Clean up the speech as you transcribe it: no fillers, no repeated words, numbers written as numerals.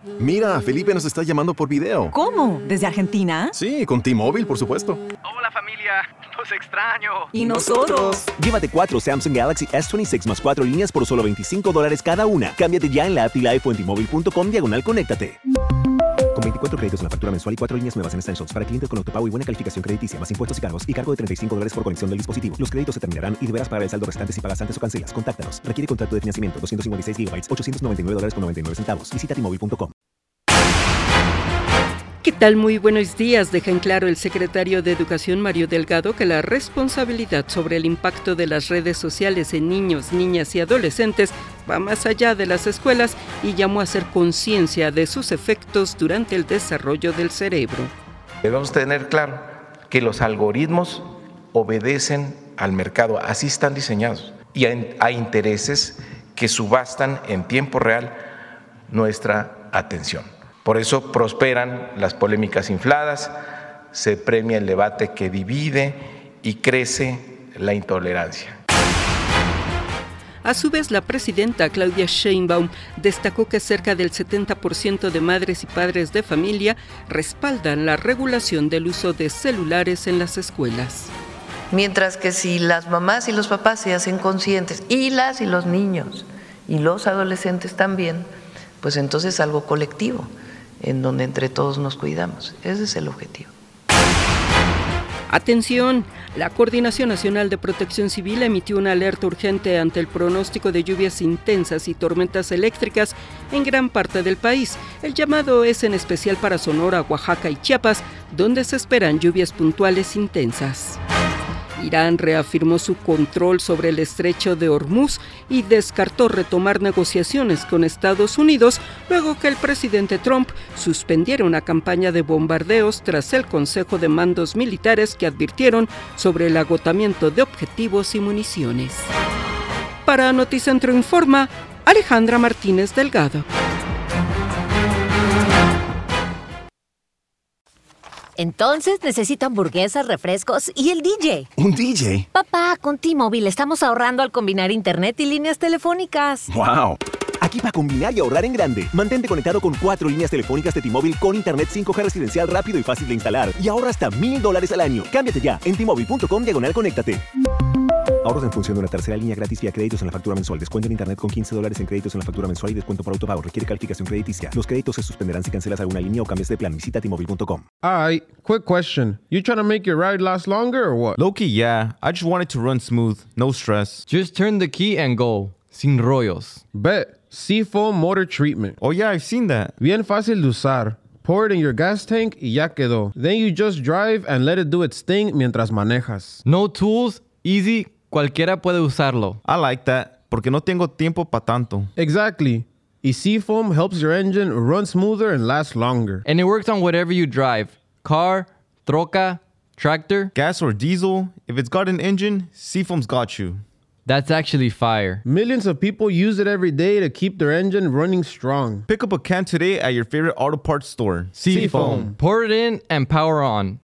Mira, Felipe nos está llamando por video. ¿Cómo? ¿Desde Argentina? Sí, con T-Mobile, por supuesto. Hola familia, los extraño. ¿Y nosotros? Llévate 4 Samsung Galaxy S26 más 4 líneas por solo $25 cada una. Cámbiate ya en la app y la iPhone T-Mobile.com/conéctate. Con 24 créditos en la factura mensual y 4 líneas nuevas en Essentials para clientes con autopago y buena calificación crediticia, más impuestos y cargos, y cargo de $35 por conexión del dispositivo. Los créditos se terminarán y deberás pagar el saldo restante si pagas antes o cancelas. Contáctanos. Requiere contrato de financiamiento. 256 GB, $899.99. Visita T-Mobile.com. ¿Qué tal? Muy buenos días. Deja en claro el secretario de Educación, Mario Delgado, que la responsabilidad sobre el impacto de las redes sociales en niños, niñas y adolescentes va más allá de las escuelas y llamó a hacer conciencia de sus efectos durante el desarrollo del cerebro. Debemos tener claro que los algoritmos obedecen al mercado, así están diseñados, y a intereses que subastan en tiempo real nuestra atención. Por eso prosperan las polémicas infladas, se premia el debate que divide y crece la intolerancia. A su vez, la presidenta Claudia Sheinbaum destacó que cerca del 70% de madres y padres de familia respaldan la regulación del uso de celulares en las escuelas. Mientras que si las mamás y los papás se hacen conscientes, y los niños y los adolescentes también, pues entonces es algo colectivo, en donde entre todos nos cuidamos. Ese es el objetivo. Atención, la Coordinación Nacional de Protección Civil emitió una alerta urgente ante el pronóstico de lluvias intensas y tormentas eléctricas en gran parte del país. El llamado es en especial para Sonora, Oaxaca y Chiapas, donde se esperan lluvias puntuales intensas. Irán reafirmó su control sobre el estrecho de Hormuz y descartó retomar negociaciones con Estados Unidos luego que el presidente Trump suspendiera una campaña de bombardeos tras el Consejo de Mandos Militares que advirtieron sobre el agotamiento de objetivos y municiones. Para Noticentro Informa, Alejandra Martínez Delgado. Entonces necesito hamburguesas, refrescos y el DJ. ¿Un DJ? Papá, con T-Mobile estamos ahorrando al combinar internet y líneas telefónicas. ¡Wow! Aquí para combinar y ahorrar en grande. Mantente conectado con 4 líneas telefónicas de T-Mobile con internet 5G residencial rápido y fácil de instalar. Y ahorra hasta $1,000 al año. Cámbiate ya en T-Mobile.com/conéctate. Ahorros en función de una tercera línea gratis vía créditos en la factura mensual. Descuento en internet con $15 en créditos en la factura mensual y descuento por autopago. Requiere calificación crediticia. Los créditos se suspenderán si cancelas alguna línea o cambias de plan. Visita T-Mobile.com. Alright, quick question. You trying to make your ride last longer or what? Low-key, yeah. I just want it to run smooth. No stress. Just turn the key and go. Sin rollos. Bet. Seafoam Motor Treatment. Oh yeah, I've seen that. Bien fácil de usar. Pour it in your gas tank y ya quedó. Then you just drive and let it do its thing mientras manejas. No tools, easy, cualquiera puede usarlo. I like that, porque no tengo tiempo pa' tanto. Exactly. Y Seafoam helps your engine run smoother and last longer. And it works on whatever you drive. Car, troca, tractor. Gas or diesel, if it's got an engine, Seafoam's got you. That's actually fire. Millions of people use it every day to keep their engine running strong. Pick up a can today at your favorite auto parts store. Seafoam. Pour it in and power on.